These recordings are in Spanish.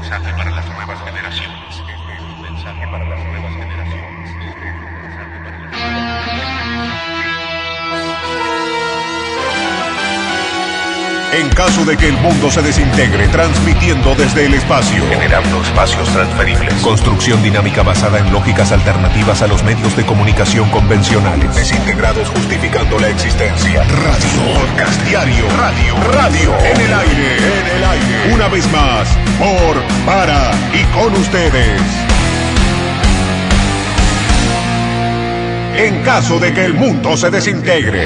mensaje para las nuevas generaciones. Este es un mensaje para las nuevas generaciones. Este es un mensaje para las nuevas generaciones. En caso de que el mundo se desintegre, transmitiendo desde el espacio, Generando espacios transferibles. construcción dinámica basada en lógicas alternativas a los medios de comunicación convencionales, desintegrados justificando la existencia, radio, podcast diario, radio, en el aire, una vez más, por, para y con ustedes. En caso de que el mundo se desintegre.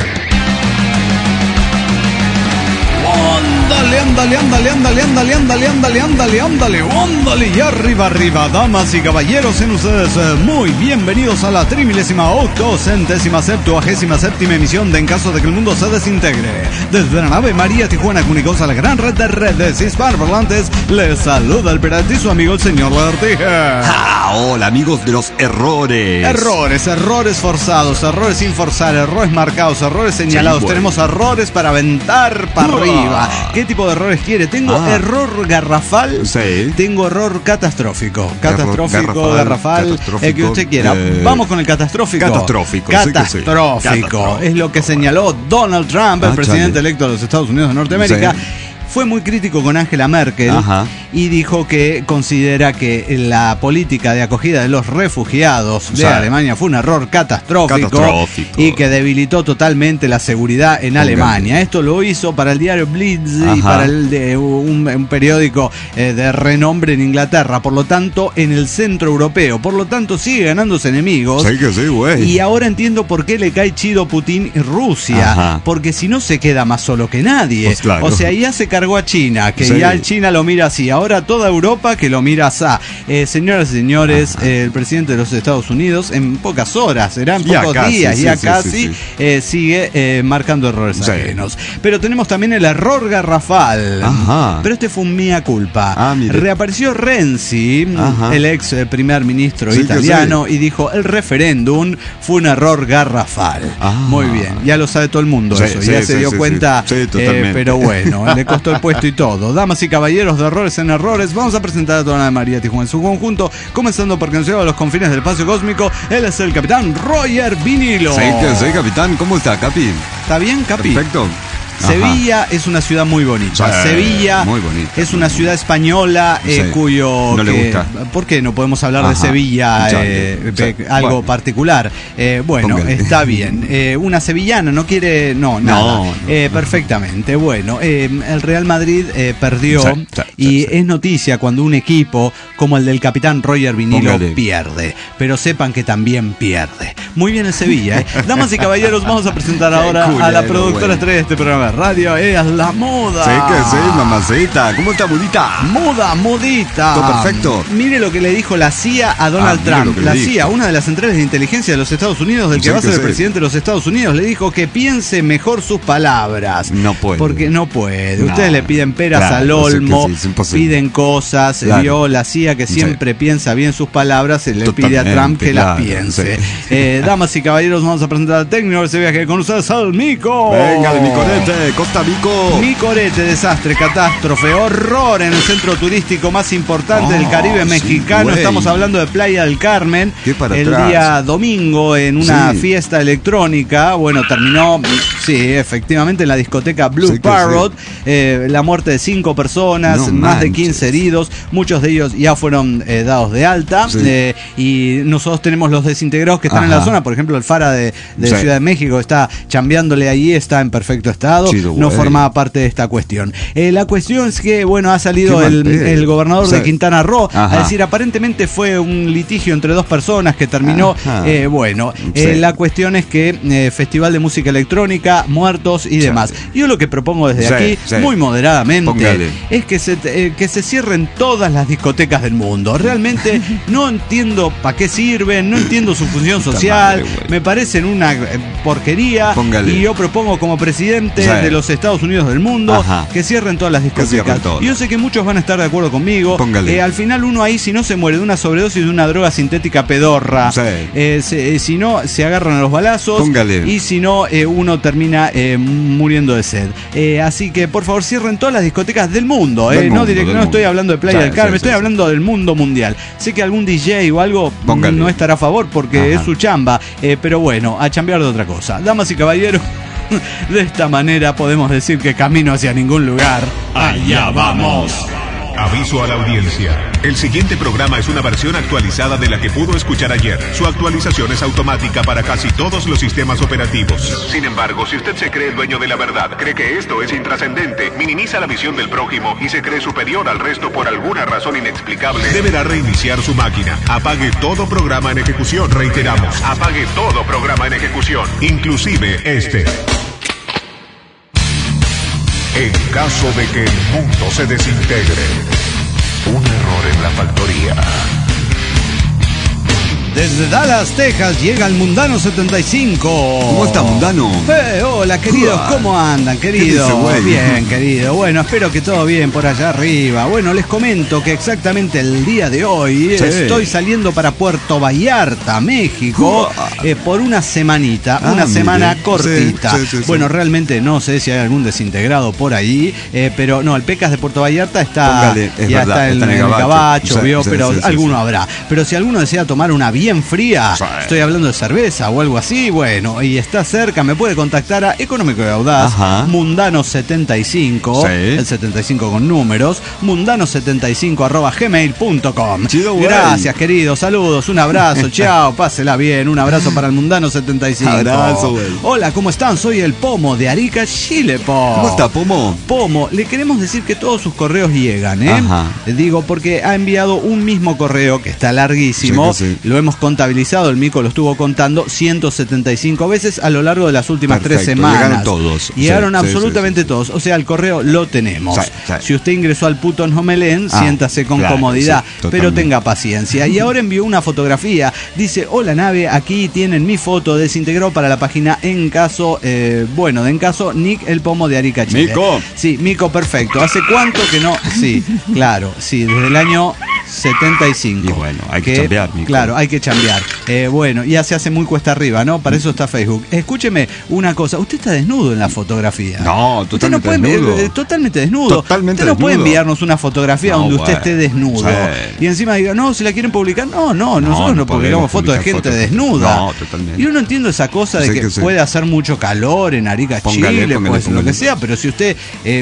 Ándale, y arriba, damas y caballeros, en ustedes muy bienvenidos a la 3877ª emisión de En caso de que el mundo se desintegre. Desde la nave María Tijuana Comunicados a la gran red de redes hispanoparlantes, les saluda el pirata y su amigo el señor Lagartija. Hola amigos de los errores. Errores forzados, errores sin forzar, errores marcados, errores señalados. Sí, bueno. Tenemos errores para aventar para arriba. ¿Qué tipo de errores quiere? Tengo error garrafal, Sí. tengo error catastrófico. Garrafal, El que usted quiera. Vamos con el catastrófico. Catastrófico, sí que sí. Catastrófico. Es lo que señaló Donald Trump, el presidente chale. electo de los Estados Unidos de Norteamérica. Sí. Fue muy crítico con Angela Merkel. Ajá. Y dijo que considera que la política de acogida de los refugiados de Sí. Alemania fue un error catastrófico y que debilitó totalmente la seguridad en Alemania. Esto lo hizo para el diario Blitz y Ajá. para un periódico de renombre en Inglaterra. Por lo tanto, en el centro europeo. Por lo tanto, sigue ganándose enemigos. Sí que sí, güey. Y ahora entiendo por qué le cae chido Putin y Rusia. Ajá. Porque si no se queda más solo que nadie. Pues claro. O sea, ya se cargó a China, que Sí. ya China lo mira así. Ahora toda Europa que lo mira así. Señoras y señores, el presidente de los Estados Unidos en pocas horas, serán Ya pocos casi, días, sí, ya sí, casi, sí, sigue marcando errores Sí. ajenos. Pero tenemos también el error garrafal. Ajá. Pero este fue un mea culpa. Mire. Reapareció Renzi, Ajá. el ex primer ministro Sí que italiano, y dijo: el referéndum fue un error garrafal. Muy bien, ya lo sabe todo el mundo, Sí, eso, sí, ya se sí, dio sí, cuenta, sí. Sí, totalmente. pero bueno, le costó el puesto y todo. Damas y caballeros de Errores en Errores, vamos a presentar a toda la María Tijuana en su conjunto, comenzando porque nos lleva a los confines del espacio cósmico. Él es el capitán Roger Vinilo. Sí que sí, capitán. ¿Cómo está, Capi? ¿Está bien, Capi? Perfecto. Sevilla es una ciudad muy bonita. Sí, Sevilla muy bonita, es una muy ciudad española Sí. cuyo... No le gusta. ¿Por qué no podemos hablar de Ajá. Sevilla? Chale. Sí. Algo Bueno. particular. Bueno, Póngale. está bien. Una sevillana no quiere... No, nada. No. Perfectamente. Bueno, el Real Madrid perdió Sí. y es noticia cuando un equipo como el del capitán Roger Vinilo Póngale. pierde. Pero sepan que también pierde. Muy bien el Sevilla. Damas y caballeros, vamos a presentar ahora a la culero, productora güey. estrella de este programa de radio. Es la moda. Sí que sí, mamacita. ¿Cómo está, budita? Modita. Todo perfecto. Mire lo que le dijo la CIA a Donald mire lo Trump. que le La dijo. CIA, una de las centrales de inteligencia de los Estados Unidos, del que Sí va a ser que el sí. presidente de los Estados Unidos, le dijo que piense mejor sus palabras. No puede. Porque no puede. No. Ustedes le piden peras Claro, al sí que olmo, sí, es imposible. piden cosas. Claro. Vio la CIA que siempre piensa bien sus palabras, se le pide a Trump que las Totalmente, piense. sí. Damas y caballeros, vamos a presentar al técnico de ese viaje con ustedes, al Mico. Venga, de mi corete, Costa Mico. Mi corete, desastre, catástrofe, horror en el centro turístico más importante del Caribe sí, mexicano. güey. Estamos hablando de Playa del Carmen. ¿Qué para el atrás? día domingo en una Sí. fiesta electrónica. Bueno, terminó, sí, efectivamente, en la discoteca Blue Sí que Parrot. La muerte de 5 personas, No más de manches. 15 heridos. Muchos de ellos ya fueron dados de alta. Sí. Y nosotros tenemos los desintegrados que están en Ajá. la zona. Por ejemplo, el Fara de Sí. Ciudad de México está chambeándole allí, está en perfecto estado. Chido, No güey. formaba parte de esta cuestión. La cuestión es que, bueno, ha salido Qué mal pedo. el gobernador O sea, de Quintana Roo a ajá. decir, aparentemente fue un litigio entre dos personas que terminó. Ajá. Bueno, Sí. la cuestión es que Festival de Música Electrónica, muertos y demás. Yo lo que propongo desde Sí, aquí, sí. muy moderadamente, Póngale. es que se cierren todas las discotecas del mundo. Realmente no entiendo para qué sirven, no entiendo su función Puta social, madre, güey. me parecen una porquería. Póngale. Y yo propongo como presidente Sí. de los Estados Unidos del mundo Ajá. que cierren todas las discotecas. cierren todo. Y yo sé que muchos van a estar de acuerdo conmigo. Póngale. Al final uno ahí, si no se muere de una sobredosis de una droga sintética pedorra, Sí. si no se agarran a los balazos. Póngale. Y si no, uno termina termina muriendo de sed. Así que por favor cierren todas las discotecas del mundo. Del mundo, No estoy hablando de Playa Sí, del Carmen, sí, estoy sí. hablando del mundo mundial. Sé que algún DJ o algo Póngale. no estará a favor porque Ajá. es su chamba, pero bueno, a chambear de otra cosa. Damas y caballeros, de esta manera podemos decir que camino hacia ningún lugar. Allá vamos. Aviso a la audiencia. El siguiente programa es una versión actualizada de la que pudo escuchar ayer. Su actualización es automática para casi todos los sistemas operativos. Sin embargo, si usted se cree el dueño de la verdad, cree que esto es intrascendente, minimiza la visión del prójimo y se cree superior al resto por alguna razón inexplicable, deberá reiniciar su máquina. Apague todo programa en ejecución. Reiteramos, apague todo programa en ejecución, inclusive este. En caso de que el mundo se desintegre, un error en la factoría. Desde Dallas, Texas, llega el Mundano 75. ¿Cómo está, Mundano? Hola, queridos, ¿cómo andan, queridos? ¿Qué dice, güey? Bien, querido. Bueno, espero que todo bien por allá arriba. Bueno, les comento que exactamente el día de hoy Sí. estoy saliendo para Puerto Vallarta, México, por una semanita, una mire. semana cortita. Sí. Bueno, realmente no sé si hay algún desintegrado por ahí, pero no, el Pecas de Puerto Vallarta está, Póngale, es ya verdad, está en está el Gabacho. Gabacho, Sí, ¿vio? sí, Pero sí, alguno sí. habrá. Pero si alguno desea tomar una bien fría, Sí. estoy hablando de cerveza o algo así, bueno, y está cerca, me puede contactar a Económico y Audaz, Ajá. Mundano75, Sí. el 75 con números, mundano75@gmail.com. Chido, güey. Gracias, queridos, saludos, un abrazo, chao, pásela bien, un abrazo para el Mundano75. Abrazo, güey. Hola, ¿cómo están? Soy el Pomo de Arica, Chile, Po. ¿Cómo está, Pomo? Pomo, le queremos decir que todos sus correos llegan, ¿eh? Ajá. Digo, porque ha enviado un mismo correo que está larguísimo. Sí, sí. Lo hemos contabilizado, el Mico lo estuvo contando 175 veces a lo largo de las últimas Perfecto, 3 semanas. llegaron todos. Llegaron Sí, sí, absolutamente todos. O sea, el correo lo tenemos. Sí, sí. Si usted ingresó al Puton Homelén, Ah, siéntase con claro, comodidad, sí, pero totalmente. tenga paciencia. Y ahora envió una fotografía. Dice, hola nave, aquí tienen mi foto, desintegró para la página En Caso, de En Caso, Nick el Pomo de Arica, Chile. Mico. Sí, Mico, perfecto. ¿Hace cuánto que no? Sí, claro, sí, desde el año 75. Y bueno, hay que chambear, Mico. Claro, hay que chambear. Bueno, ya se hace muy cuesta arriba, ¿no? Para eso está Facebook. Escúcheme una cosa, usted está desnudo en la fotografía. No, Usted totalmente puede, desnudo. totalmente desnudo. Totalmente usted no puede desnudo. enviarnos una fotografía No, donde usted bueno, esté desnudo. sí. Y encima diga, no, si la quieren publicar, no, nosotros no podemos publicamos fotos de publicar gente fotos. desnuda. No, totalmente. Yo no entiendo esa cosa de Sí que que sí. puede hacer mucho calor en Arica, Póngale, Chile, póngale, pues lo póngale. que sea, pero si usted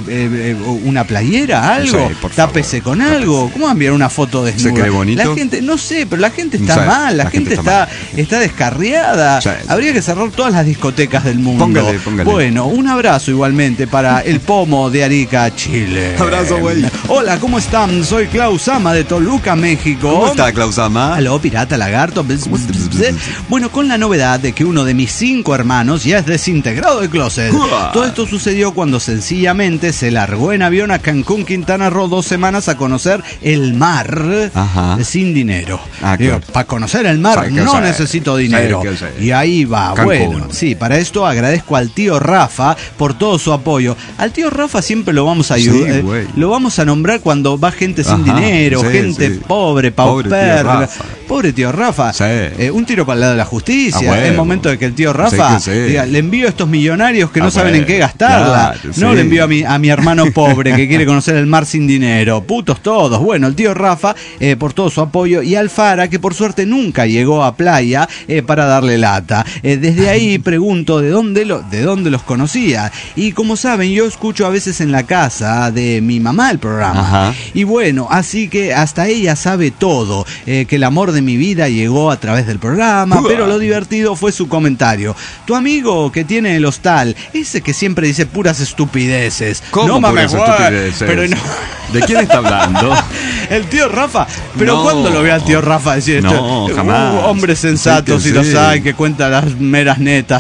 una playera, algo, Sí, por tápese favor. con algo. ¿Cómo va a enviar una foto desnuda? ¿Se cree bonito? La gente, no sé, pero la gente está Sí, mal, la gente está descarriada. Sí. Habría que cerrar todas las discotecas del mundo. Póngale. Bueno, un abrazo igualmente para el Pomo de Arica, Chile. Abrazo, güey. Hola, ¿cómo están? Soy Klaus Ama de Toluca, México. ¿Cómo está, Klausama? Aló, pirata, lagarto. Bueno, con la novedad de que uno de mis 5 hermanos ya es desintegrado del closet. Uah. Todo esto sucedió cuando sencillamente se largó en avión a Cancún, Quintana Roo, 2 semanas a conocer el mar. Ajá. Sin dinero. Ah, Digo, claro. para conocer el mar Sí, que no sí. necesito dinero. Sí, que sí. Y ahí va. Cancún. Bueno, sí, para esto agradezco al tío Rafa por todo su apoyo. Al tío Rafa siempre lo vamos a ayudar. Sí, güey. Lo vamos a nombrar cuando va gente sin Ajá, dinero, sí, gente sí. pobre, Pobre tío pauper. Rafa. Pobre tío Rafa. Sí. Un tiro para el lado de la justicia. A huevo. Es momento de que el tío Rafa Sí, que sí. diga, le envío a estos millonarios que A no saben en huevo. qué gastarla. Claro, No sí. le envío a mi hermano pobre que quiere conocer el mar sin dinero. Putos todos. Bueno, el tío Rafa por todo su apoyo y Alfara que por suerte nunca llegó a playa para darle lata. Desde ahí pregunto de dónde los conocía. Y como saben, yo escucho a veces en la casa de mi mamá el programa. Ajá. Y bueno, así que hasta ella sabe todo, que el amor de mi vida llegó a través del programa, Uah. pero lo divertido fue su comentario. Tu amigo que tiene el hostal, ese que siempre dice puras estupideces. ¿Cómo no mames, puras güey, estupideces? pero no. ¿De quién está hablando? El tío Rafa, pero No. ¿cuándo lo ve al tío Rafa decir esto? No, jamás. Hombres sensatos, Sí y que los sí. hay, que cuentan las meras netas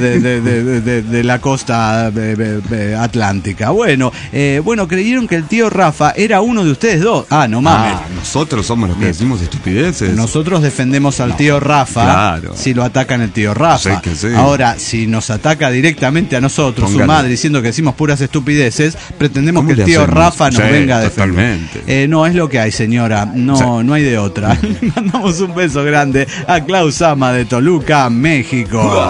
de la costa atlántica. Bueno, creyeron que el tío Rafa era uno de ustedes dos. Ah, no mames. Nosotros somos los que decimos estupideces. Nosotros defendemos al tío Rafa claro. si lo atacan el tío Rafa. Sí que sí. Ahora, si nos ataca directamente a nosotros, su Póngale. madre, diciendo que decimos puras estupideces, pretendemos ¿Cómo que el le tío hacemos? Rafa nos Sí, venga a defender. totalmente. No, es lo que hay, señora. No, Sí. no hay de otra. Le mandamos un beso grande a Klaus Ama de Toluca, México.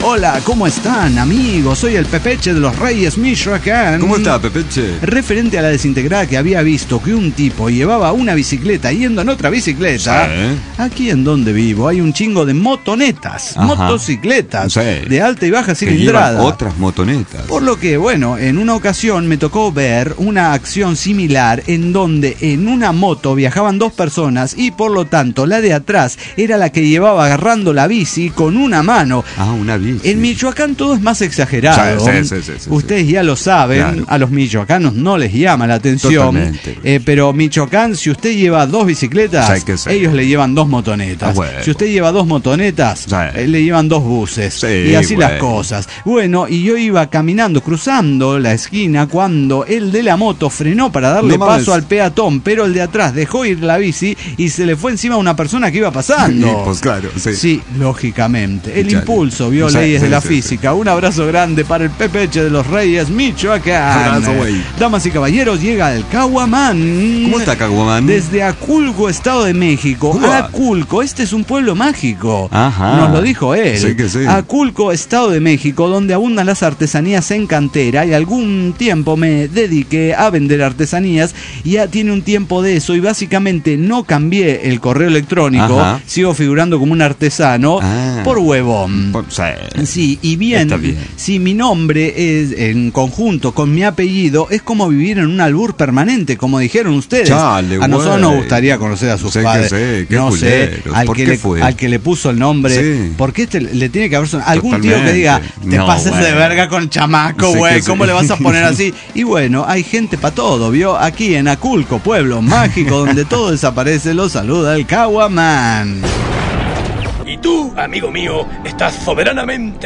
Hola, ¿cómo están, amigos? Soy el Pepeche de los Reyes Michoacán. ¿Cómo está, Pepeche? Referente a la desintegrada que había visto que un tipo llevaba una bicicleta yendo en otra bicicleta. Sí. Aquí en donde vivo hay un chingo de motonetas, Ajá. motocicletas, Sí. de alta y baja Que cilindrada. llevan otras motonetas. Por lo que, bueno, en una ocasión me tocó ver una acción similar en donde en una moto viajaban dos personas y por lo tanto la de atrás era la que llevaba agarrando la bici con una mano. Ah, una bici. En Michoacán todo es más exagerado. Sí. Ustedes ya lo saben, Claro. a los michoacanos no les llama la atención. Totalmente. Pero Michoacán, si usted lleva dos bicicletas, Sí, que sí. ellos le llevan dos motonetas. Ah, bueno. Si usted lleva dos motonetas, Sí. le llevan dos buses. Sí, y así las bueno. cosas. Bueno, y yo iba caminando, cruzando la esquina cuando el de la moto frenó para darle No mames. paso al peatón, pero el de atrás dejó ir la bici y se le fue encima a una persona que iba pasando. Y, pues claro, sí. Sí, lógicamente. El Ya. impulso vio Sí, leyes sí, de la sí, física. Un abrazo grande para el Pepeche de los Reyes Michoacán. Abrazo, güey. Damas y caballeros, llega el Caguamán. ¿Cómo está, Caguamán? Desde Aculco, Estado de México. Uah. Aculco, este es un pueblo mágico. Ajá. Nos lo dijo él. Sí que sí. Aculco, Estado de México, donde abundan las artesanías en cantera. Y algún tiempo me dediqué a vender artesanías. Ya tiene un tiempo de eso y básicamente no cambié el correo electrónico. Ajá. Sigo figurando como un artesano Ah. por huevón. Sí. Sí, y bien, Está bien. si mi nombre es en conjunto con mi apellido, es como vivir en un albur permanente, como dijeron ustedes. Chale, a nosotros nos güey. gustaría conocer a sus Sí que padres. sí, qué no sé, culeros. al ¿Por que, qué le, fue? al que le puso el nombre. Sí. ¿Por qué le tiene que haber sonado? Algún tío que Totalmente. diga, te No, pases de güey. verga con el chamaco, Sí güey, que sí. ¿cómo le vas a poner así? Y bueno, hay gente para todo, ¿vio? Aquí en Aculco, pueblo mágico, donde todo desaparece, lo saluda el Caguamán. Y tú, amigo mío, estás soberanamente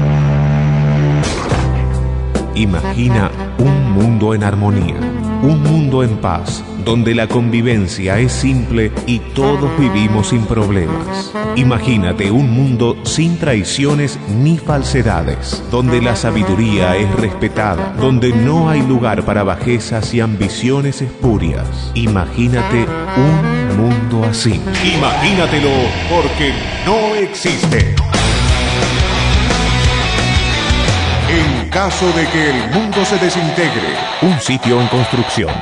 Imagina un mundo en armonía, un mundo en paz, donde la convivencia es simple y todos vivimos sin problemas. Imagínate un mundo sin traiciones ni falsedades, donde la sabiduría es respetada, donde no hay lugar para bajezas y ambiciones espurias. Imagínate un mundo así. Imagínatelo porque no existe. En caso de que el mundo se desintegre, Un sitio en construcción.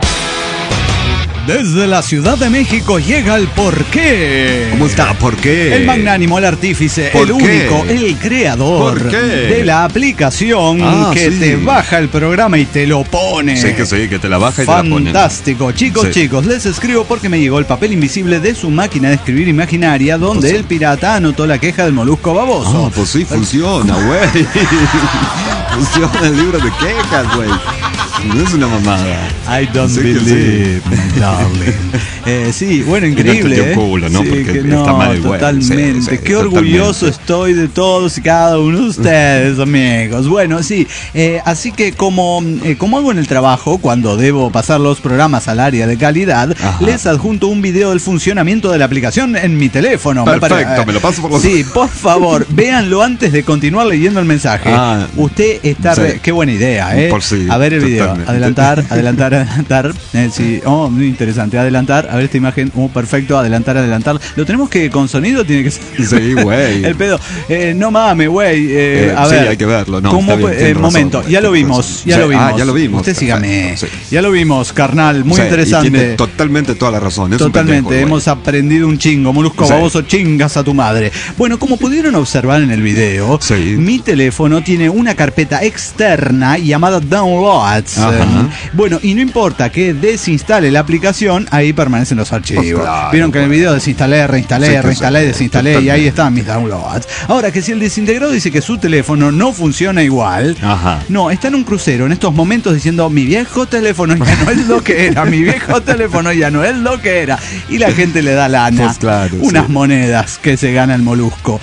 Desde la Ciudad de México llega el porqué. ¿Cómo está? ¿Por qué? El magnánimo, el artífice, ¿Por el qué? único, el creador ¿Por qué? de la aplicación que sí. te baja el programa y te lo pone. Sí, que te la baja y te la pone. Fantástico. Chicos, Sí. chicos, les escribo porque me llegó el papel invisible de su máquina de escribir imaginaria donde Pues sí. el pirata anotó la queja del molusco baboso. Ah, pues sí, funciona, güey. Funciona el libro de quejas, güey. No es una mamada. I don't Sí que believe, darling. Sí, bueno, increíble. No entendió culo, ¿no? Sí, Porque que está mal el güey. totalmente. Sí, sí, Qué orgulloso totalmente. estoy de todos y cada uno de ustedes, amigos. Bueno, sí, así que como hago en el trabajo, cuando debo pasar los programas al área de calidad, Ajá. les adjunto un video del funcionamiento de la aplicación en mi teléfono. Perfecto, me lo paso por los... Sí, por favor, véanlo antes de continuar leyendo el mensaje. Ah, Usted está... sí. Qué buena idea, ¿eh? Por sí, A ver el video. totalmente. Adelantar. Sí. Oh, muy interesante. Adelantar. A ver esta imagen. Oh, perfecto. Adelantar. ¿Lo tenemos que con sonido? Tiene que ser. Sí, güey. El pedo. No mames, güey. A sí, ver. hay que verlo. No, ¿Cómo está bien, tiene razón, momento. güey, Ya lo tiene vimos. razón. Ya Sí, lo vimos. ya lo vimos. Usted sígame. Perfecto, sí. Ya lo vimos, carnal. Muy Sí, interesante. Y tiene totalmente toda la razón. Es un Totalmente, pendejo, güey. hemos aprendido un chingo. Molusco Sí. baboso, chingas a tu madre. Bueno, como pudieron observar en el video, Sí. mi teléfono tiene una carpeta externa llamada Downloads. Ajá. Bueno, y no importa que desinstale la aplicación, ahí permanecen los archivos. Pues claro, Vieron que en el video desinstalé, reinstalé, Sí, que reinstalé, sí. desinstalé y ahí Totalmente. están mis downloads. Ahora que si el desintegrado dice que su teléfono no funciona igual, Ajá. no, está en un crucero en estos momentos diciendo mi viejo teléfono ya no es lo que era, mi viejo teléfono ya no es lo que era. Y la gente le da lana. Pues claro, unas sí. monedas que se gana el molusco.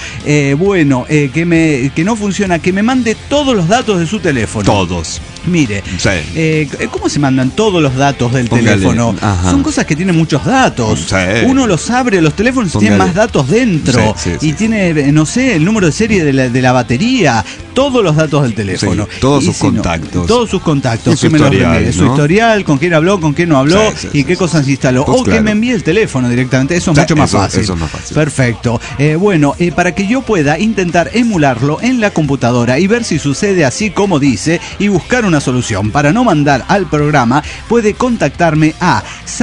Que no funciona, que me mande todos los datos de su teléfono. Todos. Mire, Sí. ¿cómo se mandan todos los datos del Póngale, teléfono? ajá. Son cosas que tienen muchos datos. Sí. Uno los abre, los teléfonos Póngale. tienen más datos dentro. Sí, sí, y sí. tiene, no sé, el número de serie de la batería. todos los datos del teléfono. Sí, todos Y sus si no, contactos. todos sus contactos. Y su que me los historial, envíe. Su ¿no? historial, con quién habló, con quién no habló y qué cosas instaló. Pues o que claro. me envíe el teléfono directamente. Eso es Sí, mucho más eso- fácil. eso es más fácil. Perfecto. Bueno, para que yo pueda intentar emularlo en la computadora y ver si sucede así como dice y buscar una solución. Para no mandar al programa, puede contactarme a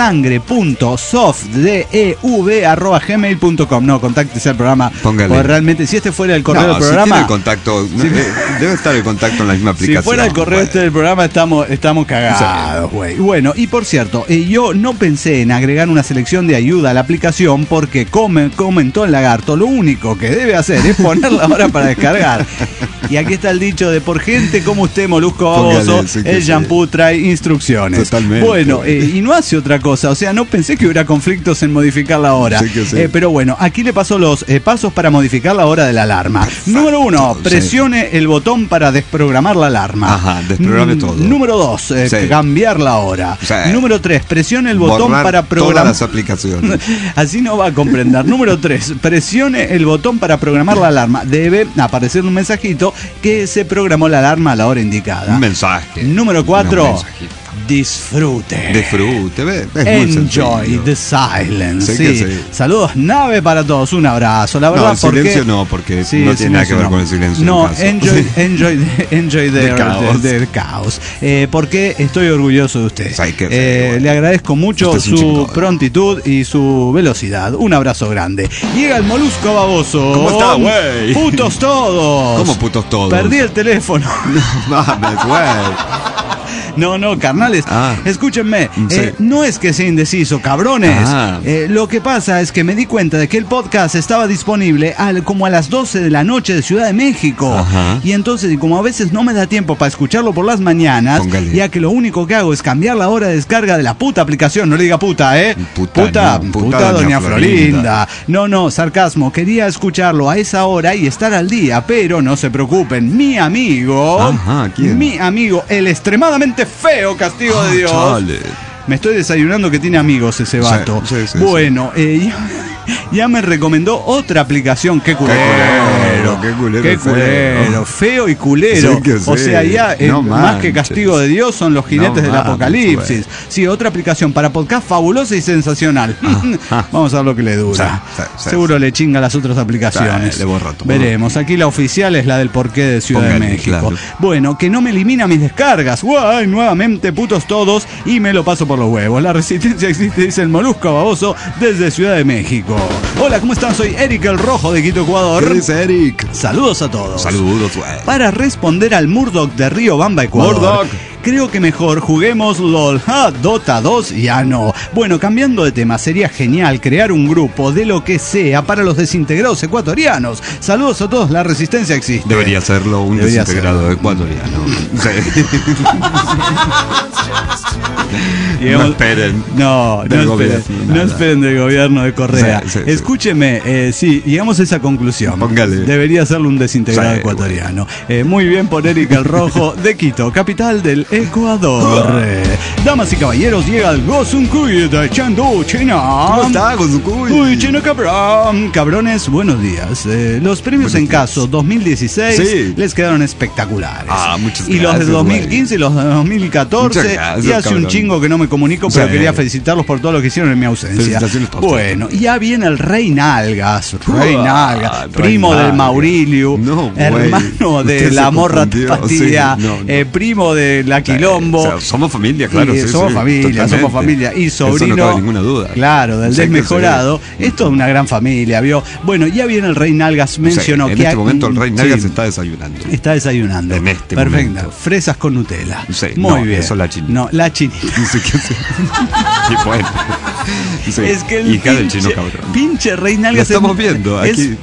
sangre.softdev@gmail.com. No, contáctese al programa. Póngale. Porque realmente, si este fuera el correo del Si programa. tiene el contacto, debe estar el contacto en la misma Si aplicación. fuera el correo Bueno. del programa estamos cagados, güey. Bueno, y por cierto, yo no pensé en agregar una selección de ayuda a la aplicación porque comentó el lagarto, lo único que debe hacer es ponerla ahora para descargar. Y aquí está el dicho de por gente como usted, Molusco Baboso, Póngale, sí que el sí. shampoo trae instrucciones. Totalmente. Bueno, y no hace otra cosa, o sea, no pensé que hubiera conflictos en modificar la hora. Sí que sí. Pero bueno, aquí le paso los pasos para modificar la hora de la alarma. Número 1, sí. presione el botón para desprogramar la alarma. Ajá, desprograme todo. Número 2, Sí. cambiar la hora. Sí. Número 3, presione el botón Borrar para todas programar. las aplicaciones. Así no va a comprender. Número 3, presione el botón para programar la alarma. Debe aparecer un mensajito que se programó la alarma a la hora indicada. Un mensaje. Número 4, Un mensajito. disfrute. Disfrute, ve. Es muy Enjoy sencillo. the silence. Sí que Sí. sí. Saludos, nave para todos. Un abrazo. La verdad, No, el silencio no, porque Sí, no el tiene nada que silencio ver no. con el silencio. No, en caso. enjoy The caos. del caos. Porque estoy orgulloso de usted. Ay, qué feo, bueno. Le agradezco mucho Usted es un su chingón. prontitud y su velocidad. Un abrazo grande. Llega el Molusco Baboso. ¿Cómo está, güey? Putos todos. ¿Cómo putos todos? Perdí el teléfono. Mames, güey. No, carnales, Ah. escúchenme, Sí. no es que sea indeciso, cabrones. Ah. Lo que pasa es que me di cuenta de que el podcast estaba disponible como a las 12 de la noche de Ciudad de México. Ajá. Y entonces, y como a veces no me da tiempo para escucharlo por las mañanas, Póngale. ya que lo único que hago es cambiar la hora de descarga de la puta aplicación, no le diga puta, Puta, no, puta doña doña Florinda. No, sarcasmo, quería escucharlo a esa hora y estar al día, pero no se preocupen, mi amigo, Ajá, ¿quién? mi amigo, el extremadamente feo Castigo de Dios. Chale. Me estoy desayunando que tiene amigos ese vato. sí, sí, bueno, ya me recomendó otra aplicación. Qué culero. Qué culero, Qué feo. culero. Feo y culero. Sí que sí. O sea, ya No más que manches. Castigo de Dios son los jinetes No del manches, apocalipsis. güey. Sí, otra aplicación para podcast fabulosa y sensacional. Ajá. Vamos a ver lo que le dura. Sí. Seguro le chinga las otras aplicaciones. Sí, le borra todo. Veremos. Aquí la oficial es la del porqué de Ciudad Póngale, de México. claro. Bueno, que no me elimina mis descargas. Guay, nuevamente putos todos y me lo paso por los huevos. La resistencia existe, dice el Molusco Baboso desde Ciudad de México. Hola, ¿cómo están? Soy Eric el Rojo de Quito, Ecuador. ¿Qué dice Eric? Saludos a todos. Saludos, güey. Para responder al Murdoch de Río Bamba, Ecuador. Murdoch. Creo que mejor juguemos LOL. Dota 2 ya no. Bueno, cambiando de tema, sería genial crear un grupo de lo que sea para los desintegrados ecuatorianos. Saludos a todos, la resistencia existe. Debería serlo un Debería desintegrado ecuatoriano. Sí. No esperen. No del gobierno, esperen, nada. no esperen del gobierno de Correa. Sí. Escúcheme, sí, llegamos a esa conclusión. Póngale. Debería serlo un desintegrado Sí, ecuatoriano. Muy bien por Eric el Rojo de Quito, capital del Ecuador. Damas y caballeros, llega el Gosunkuy de Chengdu, China. ¿Cómo está, Gosunkuy? Uy, chino cabrón. Cabrones, buenos días. Los premios Buenos en días. caso 2016 Sí. les quedaron espectaculares. Muchas y los de gracias, 2015 y los de 2014 Muchas gracias, y hace un cabrón. chingo que no me comunico, pero Sí. quería felicitarlos por todo lo que hicieron en mi ausencia. Felicitaciones para usted. Bueno, ya viene el Rey Nalgas, Rey Uah, Nalgas, Rey primo del Nalgas. Mauricio, No, güey. hermano de Usted se la Morra confundió. Tapatía, Sí, no. primo de la Quilombo. O sea, somos familia, claro. Y, sí, somos sí, familia, totalmente. somos familia. Y sobrino. Eso no cabe ninguna duda. Claro, del Sí que desmejorado. Esto es una gran familia, ¿vio? Bueno, ya viene el Rey Nalgas, mencionó en que este momento el Rey Nalgas sí, está desayunando. está desayunando. En este Perfecto. momento. Fresas con Nutella. Sí, Muy no, bien. eso la chinita. No, la chinita. No sé qué hacer. Y bueno. Sí, Es que el hija del chino cabrón. pinche Rey Nalgas Lo estamos viendo aquí, es sí,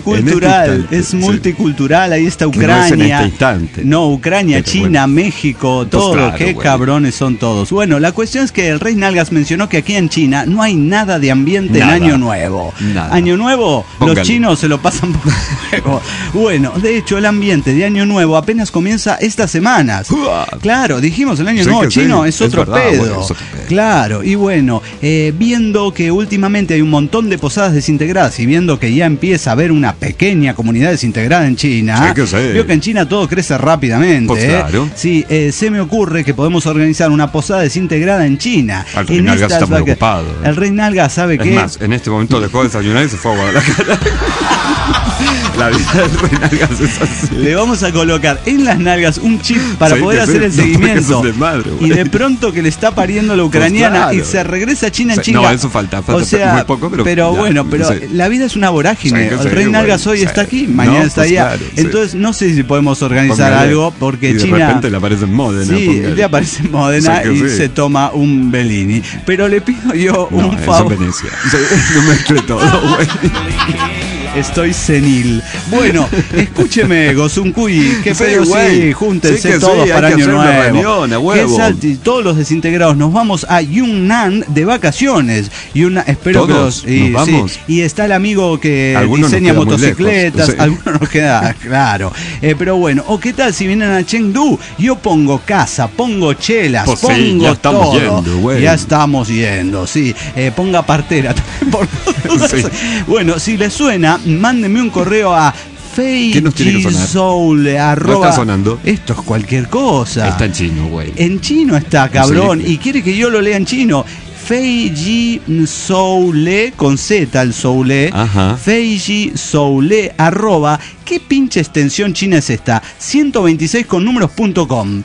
multicultural, en este instante, es sí. multicultural, ahí está Que no es en Ucrania. este instante. No, Ucrania, Pero China, bueno. México, Todo, claro, qué güey. cabrones son todos. Bueno, la cuestión es que el Rey Nalgas mencionó que aquí en China no hay nada de ambiente Nada. en Año Nuevo. Nada. Año Nuevo, Póngale. los chinos se lo pasan por fuego. Bueno, de hecho, el ambiente de Año Nuevo apenas comienza estas semanas. Uah. Claro, dijimos, el Año Sí Nuevo que sí, chino es otro verdad, pedo. güey, es otro pedo. Claro, y bueno, viendo que últimamente hay un montón de posadas desintegradas y viendo que ya empieza a haber una pequeña comunidad desintegrada en China, Sí que sí. veo que en China todo crece rápidamente. Pues claro. Sí, se me ocurre que podemos organizar una posada desintegrada en China. El Rey Nalgas está muy ocupado, El Rey Nalgas sabe Es que... más, en este momento dejó de desayunar y se fue a Guadalajara. La vida del Rey Nalgas es así. Le vamos a colocar en las nalgas un chip para Sí, poder que sí. hacer el No, porque seguimiento. eso es desmadre, güey. Y de pronto que le está pariendo la ucraniana Pues y claro. se regresa a China en Sí, chinga. no, eso falta O sea, muy poco, pero ya, bueno, pero sí. la vida es una vorágine. Sí, que El sí, Rey Nalgas güey, hoy sí. está aquí, mañana No, está pues allá. claro, sí. Entonces no sé si podemos organizar Póngale. algo porque Y de China... repente le aparece en Módena. Sí, póngale. le aparece en Módena Sí, que y sí. se toma un Bellini. Pero le pido yo No, un eso favor. es Venecia. Sí, no mezcle todo, güey. Estoy senil. Bueno, escúcheme, Gozuncuy, que Sí, pero güey. sí, júntense Sí que todos sí, para hay que Año hacer una Nuevo. reunión, a huevo. Que salte, todos los desintegrados nos vamos a Yunnan de vacaciones. Espero ¿Todos? que los, ¿Nos vamos? sí. Y está el amigo que Algunos diseña nos queda muy motocicletas, lejos, sí. algunos nos queda, claro. Pero bueno, o qué tal si vienen a Chengdu, yo pongo casa, pongo chelas, Pues sí, pongo ya estamos todo. yendo, güey. Ya estamos yendo, sí. Ponga partera también por las dudas. Sí. Bueno, si les suena, mándenme un correo a ¿Qué nos tiene que sonar? Soul, arroba- está sonando? Esto es cualquier cosa. Está en chino, güey. En chino está, cabrón. Sí. Y quiere que yo lo lea en chino. Feiji Soule, con Z el Soule. Ajá. Feiji Soule, arroba. ¿Qué pinche extensión china es esta? 126 con números.com.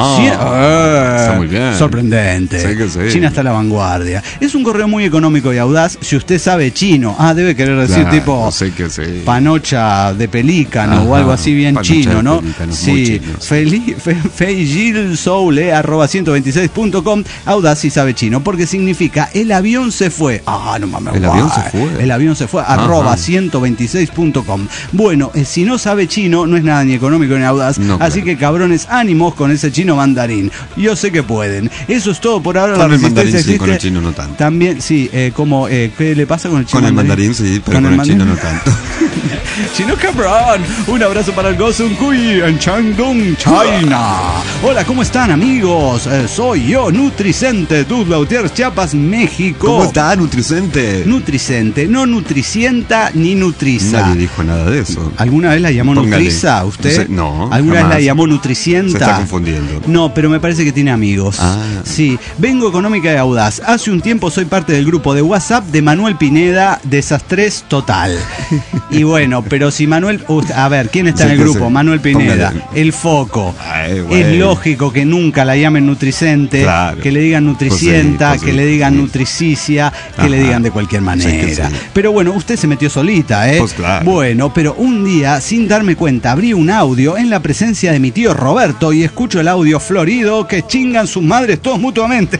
Está muy bien. Sorprendente. Sí que sí. China está a la vanguardia. Es un correo muy económico y audaz si usted sabe chino. Debe querer decir Claro, tipo sí que sí. panocha de pelícano o Ajá, algo así bien panocha chino, de ¿no? pelícano, muy Sí, chino, sí. feijilsoule arroba 126.com, audaz si sabe chino, porque significa el avión se fue. No mames. El avión se fue. El avión se fue, Ajá. arroba 126.com. Bueno, si no sabe chino, no es nada ni económico ni audaz, No, así claro. que cabrones, ánimos con ese chino mandarín. Yo sé que pueden. Eso es todo por ahora. Con La el mandarín resistencia sí, con el existe. chino no tanto. También, sí, ¿qué le pasa con el chino Con el mandarín sí, pero con el chino no tanto. Chino cabrón, un abrazo para el Gozuncuy en Changdong, China. Hola, ¿cómo están amigos? Soy yo, Nutricente, Douglas Gutiérrez, Chiapas, México. ¿Cómo está, Nutricente? Nutricente, no nutricienta ni nutriza. Nadie dijo nada de eso. ¿Alguna vez la llamó Póngale. nutriza usted? No, ¿Alguna jamás. vez la llamó nutricienta? Se está confundiendo. No, pero me parece que tiene amigos. Ah. Sí, vengo económica y audaz. Hace un tiempo soy parte del grupo de WhatsApp de Manuel Pineda, Desastres Total. Y bueno, pero si Manuel... a ver, ¿quién está Sí, en el que grupo? sí. Manuel Pineda, Póngale. el foco. Ay, güey. Es lógico que nunca la llamen nutricente, Claro. que le digan nutricienta, Pues sí, que le digan sí. nutricicia, que Ajá. le digan de cualquier manera. Sí que sí. Pero bueno, usted se metió solita, ¿eh? Pues claro. Bueno, pero un día, sin darme cuenta, abrí un audio en la presencia de mi tío Roberto y escucho el audio florido que chingan sus madres todos mutuamente.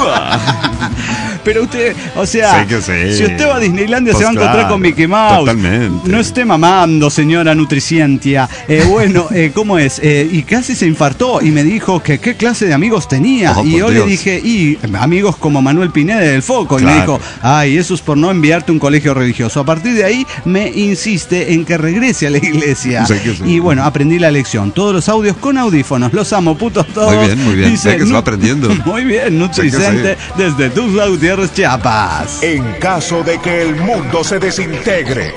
Pero usted, o sea, Sí que sí. si usted va a Disneylandia Pues se va a encontrar claro, con Mickey Mouse. totalmente. No esté mamando, señora nutricientia. Bueno, ¿cómo es? Y casi se infartó y me dijo que qué clase de amigos tenía. Oh, y por yo Dios. le dije, y amigos como Manuel Pineda del Foco. Y me Claro. dijo, ay, eso es por no enviarte a un colegio religioso. A partir de ahí me insiste en que regrese a la iglesia. Sí que sí. Y bueno, aprendí la lección. Todos los audios con audífonos. Los amo, putos todos. Muy bien, muy bien. Dice, Ve que se va aprendiendo. Muy bien, Nutricente desde Douglas Gutiérrez, Chiapas. En caso de que el mundo se desintegre.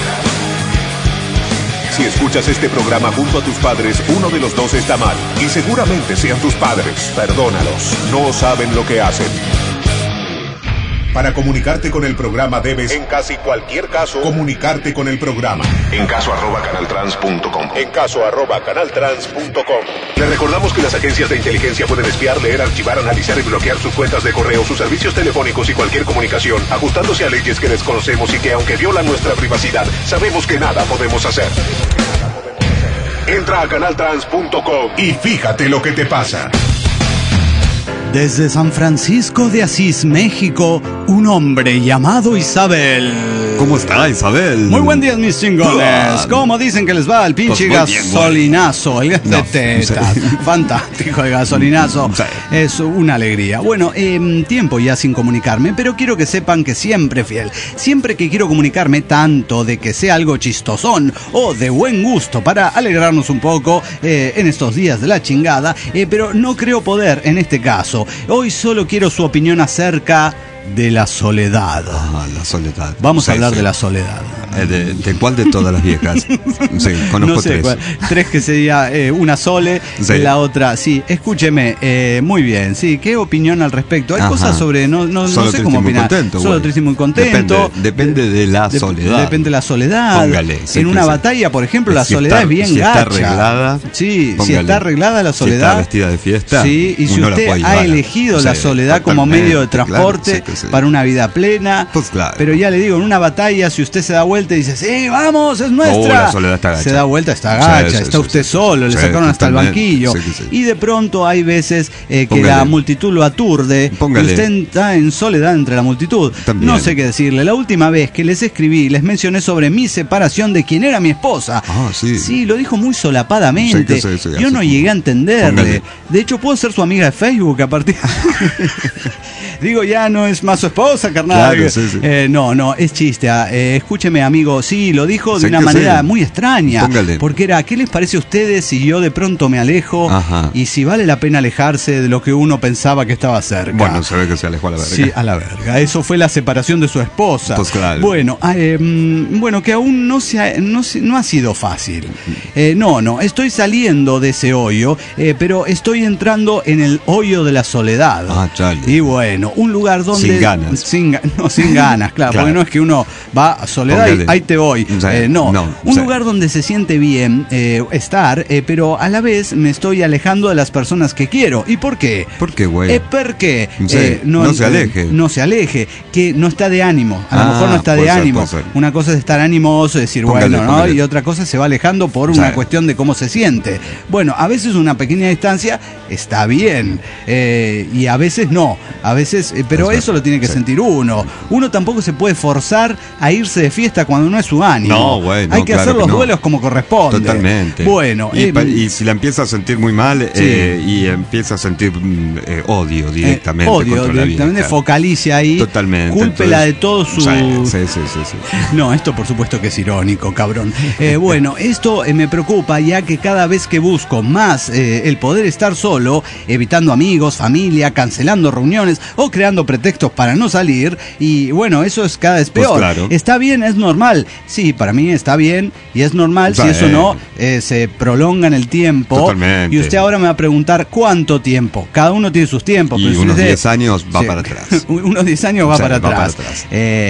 Si escuchas este programa junto a tus padres, uno de los dos está mal. Y seguramente sean tus padres. Perdónalos. No saben lo que hacen. Para comunicarte con el programa debes, en casi cualquier caso, comunicarte con el programa. En caso @canaltrans.com. En caso @canaltrans.com. Le recordamos que las agencias de inteligencia pueden espiar, leer, archivar, analizar y bloquear sus cuentas de correo, sus servicios telefónicos y cualquier comunicación, ajustándose a leyes que desconocemos y que, aunque violan nuestra privacidad, sabemos que nada podemos hacer. Entra a canaltrans.com Y fíjate lo que te pasa. Desde San Francisco de Asís, México, un hombre llamado Isabel. ¿Cómo está, Isabel? Muy buen día, mis chingones. ¿Cómo dicen que les va el pinche Pues muy bien, gasolinazo? El gas de No, tetas. sí. Fantástico el gasolinazo. Sí. Es una alegría. Bueno, tiempo ya sin comunicarme, pero quiero que sepan que siempre fiel. Siempre que quiero comunicarme, tanto de que sea algo chistosón o de buen gusto para alegrarnos un poco en estos días de la chingada, pero no creo poder en este caso. Hoy solo quiero su opinión acerca de la soledad. Ah, la soledad. Vamos a Sí, hablar sí. de la soledad. ¿De cuál de todas las viejas? Sí, conozco No sé, tres. tres que sería una Sole, Sí. la otra, sí, escúcheme, muy bien, sí, ¿qué opinión al respecto? Hay Ajá. cosas sobre, no Solo sé triste cómo y muy opinar. contento, Solo güey. triste y muy contento. Depende de la soledad. Depende de la soledad. Póngale, sí, en que una sí. batalla, por ejemplo, la Si soledad está- es bien si está gacha. arreglada, Sí, si póngale. está arreglada la Si soledad. está vestida de fiesta, Sí, y si uno la usted puede ha llevar. elegido Sí, la soledad como totalmente, medio de claro, transporte sí que sí. para una vida plena. Pues claro. Pero ya le digo, en una batalla, si usted se da vuelta y dice, sí, vamos, es nuestra. La soledad está gacha. Se da vuelta, está Sí, gacha, sí, está sí, usted sí. solo, le Sí, sacaron hasta el totalmente. banquillo. Sí, sí. Y de pronto hay veces que Póngale. la multitud lo aturde. Póngale. Y usted está en soledad entre la multitud. También. No sé qué decirle. La última vez que les escribí, les mencioné sobre mi separación de quien era mi esposa. Ah, sí. Sí, lo dijo muy solapadamente. Sí, sí, Yo no así llegué a entenderle. Póngale. De hecho, puedo ser su amiga de Facebook a partir. Digo, ya no es más su esposa, carnal. Claro, sí, sí. No, es chiste. Escúcheme, amigo. Sí, lo dijo de Sí una que manera sí. muy extraña. Póngale. Porque era, ¿qué les parece a ustedes si yo de pronto me alejo? Ajá. Y si vale la pena alejarse de lo que uno pensaba que estaba cerca. Bueno, se ve que se alejó a la verga. Sí, a la verga. Eso fue la separación de su esposa. Pues claro. Bueno, bueno, que aún no ha sido fácil. No, estoy saliendo de ese hoyo, pero estoy entrando en el hoyo de la soledad. Ah, chale. Y bueno, un lugar donde... Sin ganas. Sin ganas, claro, Claro. porque no es que uno va a soledad Póngale. y ahí te voy. Sí, No, no, un sí. lugar donde se siente bien estar, pero a la vez me estoy alejando de las personas que quiero. ¿Y por qué? ¿Por qué, güey? Porque Sí, no se aleje. No se aleje, que no está de ánimo. A lo Ah, mejor no está de puede ser, ánimo. puede ser. Una cosa es estar animoso, decir, Póngale, bueno, ¿no? póngale. Y otra cosa se va alejando por Sí. una cuestión de cómo se siente. Bueno, a veces una pequeña distancia está bien, y a veces no. A veces, pero Es eso lo tiene que sí. sentir uno. Uno tampoco se puede forzar a irse de fiesta cuando no es su ánimo. No, güey, no, hay que claro hacer que los no. duelos como corresponde. Totalmente. Bueno, y si la empieza a sentir muy mal Sí. y empieza a sentir odio directamente. odio contra la directamente, vieja. focalice ahí. Totalmente. Cúlpela Entonces, de todo su... Sí. No, esto por supuesto que es irónico, cabrón. Bueno, esto me preocupa ya que cada vez que busco más el poder estar solo, evitando amigos, familia, cancelando reuniones o creando pretextos para no salir, y bueno, eso es cada vez Pues peor. claro. Está bien, es normal. Sí, para mí está bien y es normal Sí. si eso no se prolonga en el tiempo. Totalmente. Y usted ahora me va a preguntar cuánto tiempo. Cada uno tiene sus tiempos. Y pero si unos usted- 10 años va Sí. para atrás. Unos 10 años va, Sí, para, va para atrás. atrás.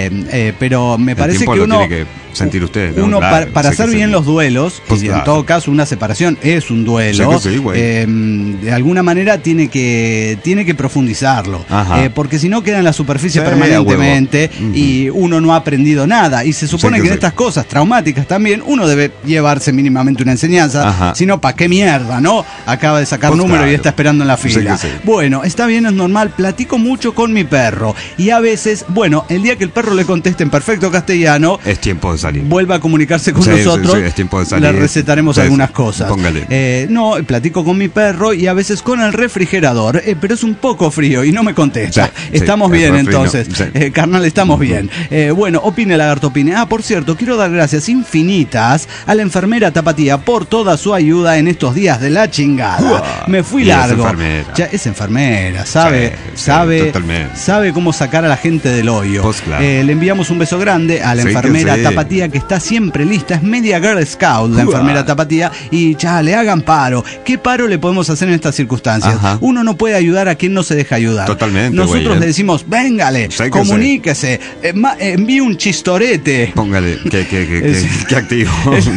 Pero me El parece tiempo que lo uno... tiene que sentir usted, ¿no? Uno, Claro, para sí que hacer bien sí. los duelos, Pues y en claro. todo caso una separación es un duelo, Sí que sí, güey. de alguna manera tiene que profundizarlo. Ajá. Porque si no queda en la superficie Sí, permanentemente a huevo. y uno no ha aprendido nada. Y se supone Sí que que en sí. estas cosas traumáticas también uno debe llevarse mínimamente una enseñanza. Ajá. Si no, ¿para qué mierda, no? Acaba de sacar Pues número claro. y está esperando en la Sí fila. que sí. Bueno, está bien, es normal. Platico mucho con mi perro. Y a veces, bueno, el día que el perro le conteste en perfecto castellano, Es tiempo de salir. vuelva a comunicarse con Sí, nosotros, sí, es tiempo de salir. le recetaremos Sí, algunas sí. cosas. Póngale. No, platico con mi perro y a veces con el refrigerador, pero es un poco frío y no me contesta. Sí, Estamos sí, bien el refri no, entonces, sí. carnal, estamos bien. Bueno, opine, lagarto, opine. Por cierto, quiero dar gracias infinitas a la enfermera Tapatía por toda su ayuda en estos días de la chingada. Me fui Y es largo. enfermera. Ya es enfermera, sabe, Sí, sabe, totalmente. sabe cómo sacar a la gente del hoyo. Pues claro. Le enviamos un beso grande a la Sí que enfermera sí. Tapatía, que está siempre lista. Es media Girl Scout, la enfermera Tapatía. Y ya, le hagan paro. ¿Qué paro le podemos hacer en estas circunstancias? Ajá. Uno no puede ayudar a quien no se deja ayudar. Totalmente, Nosotros güey, le decimos, véngale, Sí que comuníquese, envíe un chistorete. Póngale, Es- qué activo.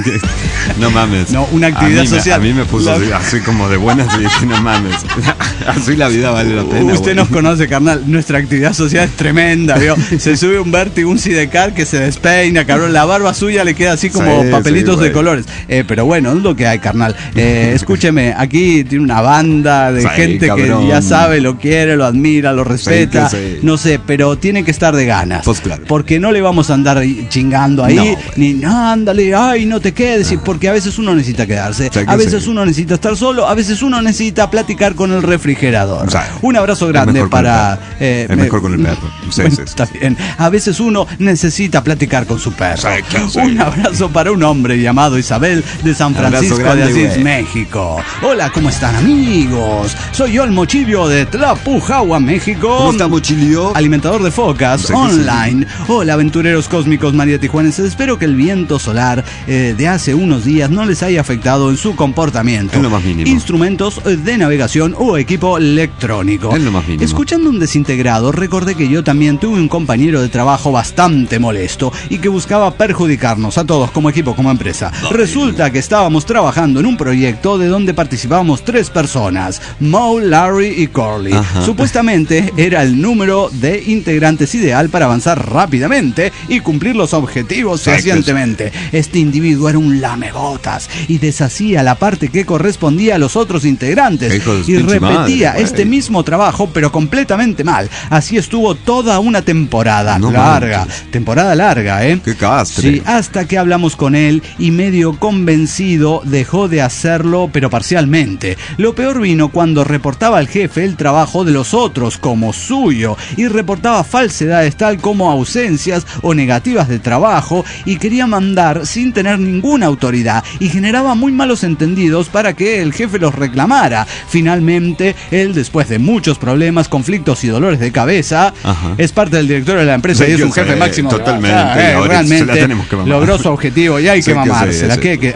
No mames. No, una actividad social. A mí me puso así como de buenas y dije, no mames. Así la vida vale la pena. Usted güey. nos conoce, carnal. Nuestra actividad social es tremenda, ¿vio? Se sube un vértigo, un sidecar que se despeina, cabrón, la barba suya le queda así como papelitos de colores. Pero bueno, es lo que hay, carnal. Escúcheme, aquí tiene una banda de gente cabrón, que ya sabe, lo quiere, lo admira, lo respeta. No sé, pero tiene que estar de ganas. Pues claro. Porque no le vamos a andar chingando ahí, ni ándale, ay, no te quedes. Porque a veces uno necesita quedarse, a veces uno necesita estar solo, a veces uno necesita platicar con el refrigerador. Un abrazo grande para... es mejor con el perro. Bueno, está bien. A veces uno necesita platicar con su perro. Un abrazo para un hombre llamado Isabel de San Francisco grande, de Asís, México. Hola, ¿cómo están, amigos? Soy yo, el Mochilio de Tlapujahua, México. ¿Cómo está, Mochilio? Alimentador de focas online. Hola, aventureros cósmicos mariatijuanenses. Espero que el viento solar de hace unos días no les haya afectado en su comportamiento. En lo más mínimo. Instrumentos de navegación o equipo electrónico. En lo más mínimo. Escuchando un desintegrado, recordé que yo también tuve un compañero de trabajo bastante molesto y que buscaba perjudicarnos a todos como equipo, como empresa. Resulta que estábamos trabajando en un proyecto de donde participábamos 3 personas, Moe, Larry y Corley. Supuestamente era el número de integrantes ideal para avanzar rápidamente y cumplir los objetivos fehacientemente. Este individuo era un lamebotas y deshacía la parte que correspondía a los otros integrantes y repetía este mismo trabajo pero completamente mal. Así estuvo toda una temporada larga. Temporada larga, Qué castre. Sí, hasta que hablamos con él y medio convencido dejó de hacerlo pero parcialmente. Lo peor vino cuando reportaba al jefe el trabajo de los otros como suyo y reportaba falsedades tal como ausencias o negativas de trabajo y quería mandar sin tener ninguna autoridad y generaba muy malos entendidos para que el jefe los reclamara. Finalmente, él, después de muchos problemas, conflictos y dolores de cabeza, es parte del directorio de la empresa y es un jefe máximo. Totalmente. Realmente logró su objetivo y hay que mamársela.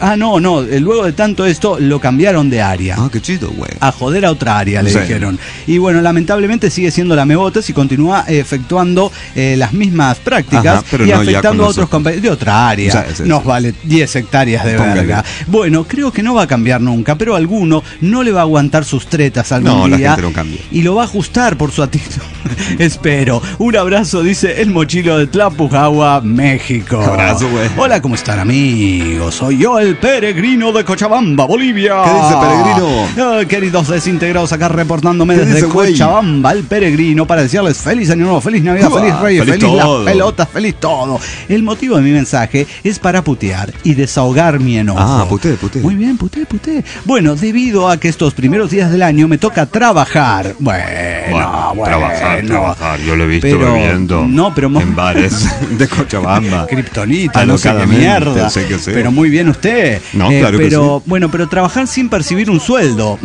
Luego de tanto esto, lo cambiaron de área. Qué chido, güey. A joder a otra área, le dijeron. Y bueno, lamentablemente sigue siendo lamebotas y continúa efectuando las mismas prácticas y afectando a otros compañeros de otra área. Nos vale 10 hectáreas de verga. Bueno, creo que no va a cambiar nunca, pero alguno no le va a aguantar sus tretas algún día. La gente no cambia. Y lo va a ajustar por su actitud. Espero. Un abrazo, dice el Mochilo de Tlapujahua, México. Abrazo, güey. Hola, ¿cómo están, amigos? Soy yo, el Peregrino de Cochabamba, Bolivia. ¿Qué dice, Peregrino? Queridos desintegrados, acá reportándome desde Cochabamba, el Peregrino, para decirles feliz año nuevo, feliz Navidad, feliz Reyes, feliz las pelotas, feliz todo. El motivo de mi mensaje es para putear y desahogar mi enojo. Puté. Muy bien, puté. Bueno, debido a que estos primeros días del año me toca trabajar. Bueno. Trabajar. Yo lo he visto bebiendo en bares de Cochabamba. Kriptonita, no sé qué mierda. Pero muy bien usted. Claro que sí. Bueno, pero trabajar sin percibir un sueldo.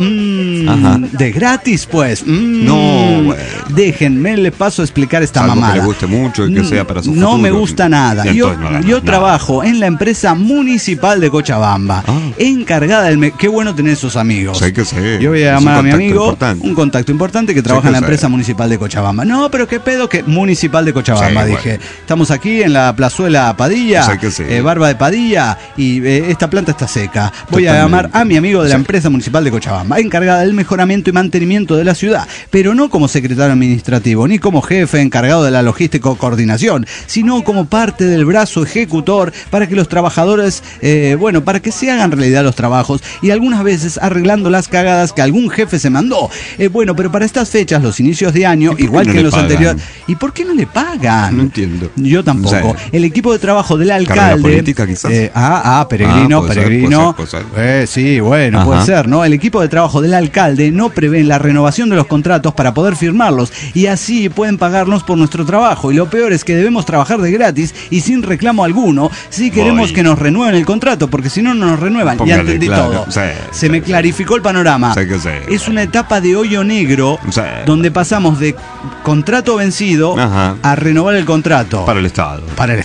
De gratis, pues. Déjenme, le paso a explicar esta mamada. Que le guste mucho y que sea para su futuro. No me gusta nada. Yo trabajo en la empresa municipal de Cochabamba, encargada del... Qué bueno tener esos amigos. Yo voy a llamar a mi amigo, un contacto importante que trabaja en la empresa municipal de Cochabamba. No, pero qué pedo que municipal de Cochabamba, dije. Estamos aquí en la plazuela Padilla, Barba de Padilla, y esta planta está seca. Voy a llamar a mi amigo de la empresa municipal de Cochabamba, encargada del mejoramiento y mantenimiento de la ciudad, pero no como secretario administrativo, ni como jefe encargado de la logística o coordinación, sino como parte del brazo ejecutor para que los trabajadores, para que se hagan realidad los trabajos y algunas veces arreglando las cagadas que algún jefe se mandó. Pero para estas fechas, los inicios de año, igual que en los anteriores. ¿Y por qué no le pagan? No entiendo. Yo tampoco. El equipo de trabajo del alcalde. Política, quizás. Peregrino. Puede ser. Puede ser, ¿no? El equipo de trabajo del alcalde no prevé la renovación de los contratos para poder firmarlos y así pueden pagarnos por nuestro trabajo. Y lo peor es que debemos trabajar de gratis y sin reclamo alguno si queremos que nos renueven el contrato, porque si no, no nos renuevan. Ya entendí todo. Se me clarificó el panorama. Es una etapa de hoyo negro donde pasamos de contrato vencido a renovar el contrato. Para el Estado.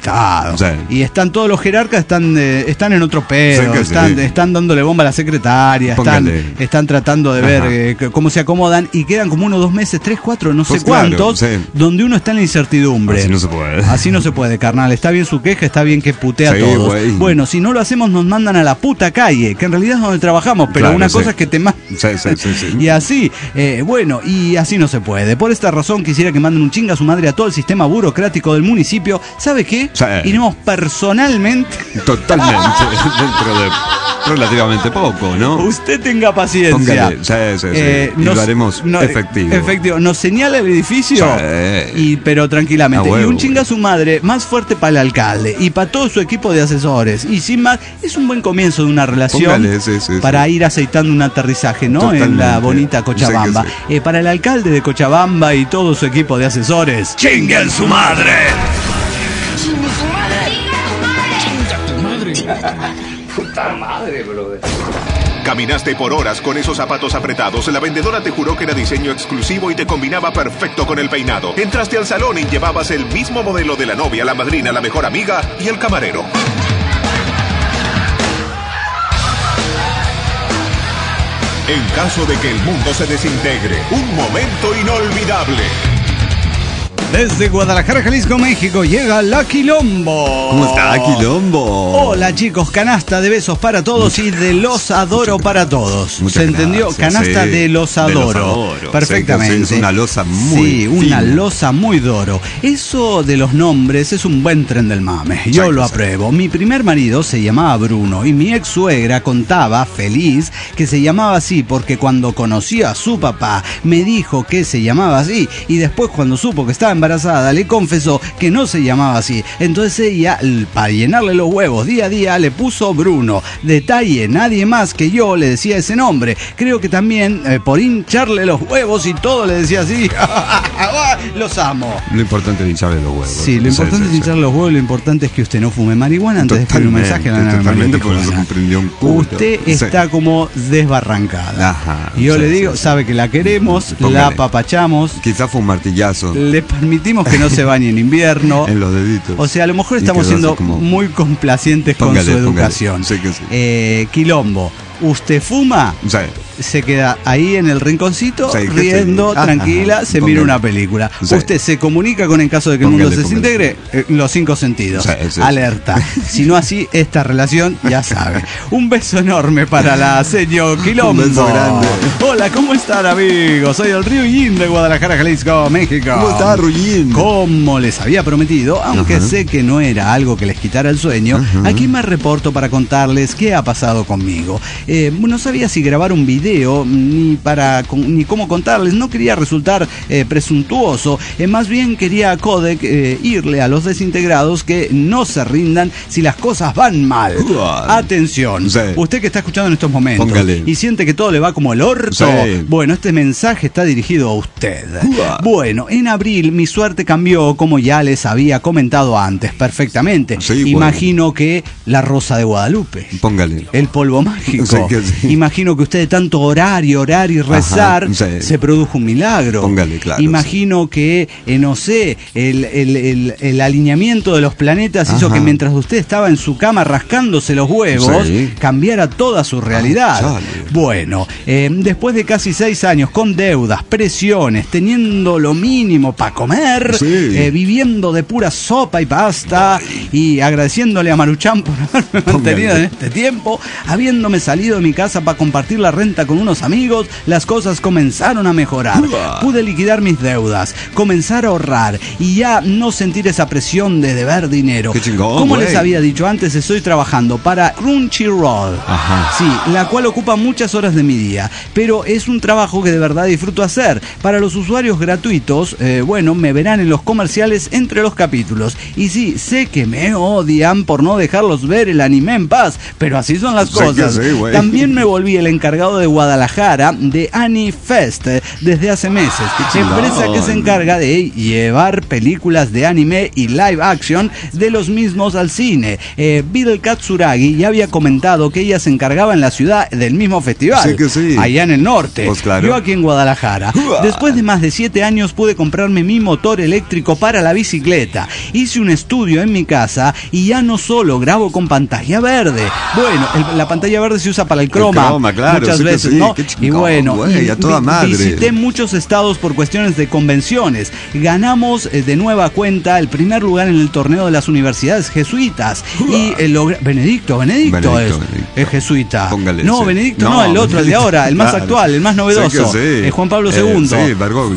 Y están todos los jerarcas, están en otro pedo, están dándole bomba a la secretaria, están tratando de ver cómo se acomodan y quedan como 1 o 2 meses, 3, 4, no sé cuántos, donde uno está en la incertidumbre. Así no se puede, carnal. Está bien su queja, está bien que putea a todos. Bueno, si no lo hacemos nos mandan a la puta calle, que en realidad es donde trabajamos, pero una cosa es que te mandan. Y así, y así no se puede. Por esta razón razón quisiera que manden un chinga a su madre a todo el sistema burocrático del municipio. ¿Sabe qué? Sí. Iremos personalmente. Totalmente. Dentro de relativamente poco, ¿no? Usted tenga paciencia. Póngale. Sí. Y lo haremos efectivo. Efectivo. Nos señala el edificio, pero tranquilamente. Y un chinga a su madre más fuerte para el alcalde y para todo su equipo de asesores. Y sin más, es un buen comienzo de una relación. Póngale, para ir aceitando un aterrizaje, ¿no? Totalmente. En la bonita Cochabamba. Sí que sí. Para el alcalde de Cochabamba y todo su equipo de asesores. ¡Chinguen su madre! Caminaste por horas con esos zapatos apretados. La vendedora te juró que era diseño exclusivo y te combinaba perfecto con el peinado. Entraste al salón y llevabas el mismo modelo de la novia, la madrina, la mejor amiga y el camarero. En caso de que el mundo se desintegre, un momento inolvidable. Desde Guadalajara, Jalisco, México, llega la Quilombo. ¿Cómo está, Quilombo? Hola, chicos, canasta de besos para todos y de los adoro para todos. Muchas ¿Se entendió? gracias, canasta sí. de los adoro. Perfectamente. Sí, es una losa muy Sí, una fina. losa muy doro. Eso de los nombres es un buen tren del mame. Yo lo apruebo. Mi primer marido se llamaba Bruno y mi ex suegra contaba, feliz, que se llamaba así porque cuando conoció a su papá me dijo que se llamaba así y después cuando supo que estaba embarazada le confesó que no se llamaba así. Entonces ella, para llenarle los huevos día a día, le puso Bruno. Detalle, nadie más que yo le decía ese nombre. Creo que también por hincharle los huevos y todo le decía así. Los amo. Lo importante es hincharle los huevos. Sí, lo importante es hincharle los huevos. Lo importante es que usted no fume marihuana antes de escribir un mensaje. Totalmente, porque no se comprendió un culo. Usted está como desbarrancada. Ajá, y yo le digo, sabe que la queremos, Póngale. la apapachamos. Quizás fue un martillazo Le permitimos que no se bañe en invierno. en los deditos. O sea, a lo mejor Y estamos quedó siendo así como- muy complacientes Póngale, con su póngale. educación. Sí que sí. Quilombo, ¿usted fuma? Sí. Se queda ahí en el rinconcito, Sí, que riendo, sí. Ajá, tranquila, ajá. se Póngale. mira una película. Sí. Usted se comunica con en caso de que el mundo Póngale, se desintegre, los 5 sentidos. Sí, sí. Alerta. Si no así, esta relación ya sabe. Un beso enorme para la señor Quilombo. Un beso grande. Hola, ¿cómo están, amigos? Soy el Río Yin de Guadalajara, Jalisco, México. ¿Cómo está, Ruyin? Como les había prometido, aunque Ajá. sé que no era algo que les quitara el sueño, Ajá. aquí me reporto para contarles qué ha pasado conmigo. No sabía si grabar un video ni cómo contarles, no quería resultar presuntuoso, más bien quería Codec irle a los desintegrados que no se rindan si las cosas van mal. Atención, Sí. usted que está escuchando en estos momentos Póngale. y siente que todo le va como el orto, Sí. bueno, este mensaje está dirigido a usted. Bueno, en abril mi suerte cambió, como ya les había comentado antes, perfectamente. Sí, bueno. Imagino que la Rosa de Guadalupe. Póngale. El polvo mágico. Sí, que sí. Imagino que usted de tanto orar y rezar, Ajá, sí. se produjo un milagro. Póngale, claro, Imagino que, no sé, el alineamiento de los planetas hizo Ajá. que mientras usted estaba en su cama rascándose los huevos, Sí. cambiara toda su realidad. chale. Bueno, después de casi 6 años con deudas, presiones, teniendo lo mínimo para comer, Sí. viviendo de pura sopa y pasta y agradeciéndole a Maruchan por haberme mantenido en este tiempo, habiéndome salido de mi casa para compartir la renta con unos amigos, las cosas comenzaron a mejorar. Pude liquidar mis deudas, comenzar a ahorrar y ya no sentir esa presión de deber dinero. Qué chingón, Como güey. les había dicho antes, estoy trabajando para Crunchyroll. Ajá. Sí, la cual ocupa muchas horas de mi día, pero es un trabajo que de verdad disfruto hacer. Para los usuarios gratuitos, bueno, me verán en los comerciales entre los capítulos. Y sí, sé que me odian por no dejarlos ver el anime en paz, pero así son las Sé que cosas. sí, güey. También me volví el encargado de Guadalajara de AniFest desde hace meses. Empresa que se encarga de llevar películas de anime y live action de los mismos al cine. Bill Katsuragi ya había comentado que ella se encargaba en la ciudad del mismo festival. Sí que sí. Allá en el norte. Pues claro. Yo aquí en Guadalajara. Después de más de 7 años pude comprarme mi motor eléctrico para la bicicleta. Hice un estudio en mi casa y ya no solo grabo con pantalla verde. Bueno, la pantalla verde se usa para el croma. Claro, muchas sí que veces, sí. ¿no? Qué chingón, Y bueno, güey, a toda madre. visité muchos estados por cuestiones de convenciones. Ganamos de nueva cuenta el primer lugar en el torneo de las universidades jesuitas. Y Benedicto es Benedicto. jesuita. Póngale, No, sí. Benedicto no, el otro, el de ahora, el más actual, el más novedoso. Juan Pablo II. Sí, Bergoglio.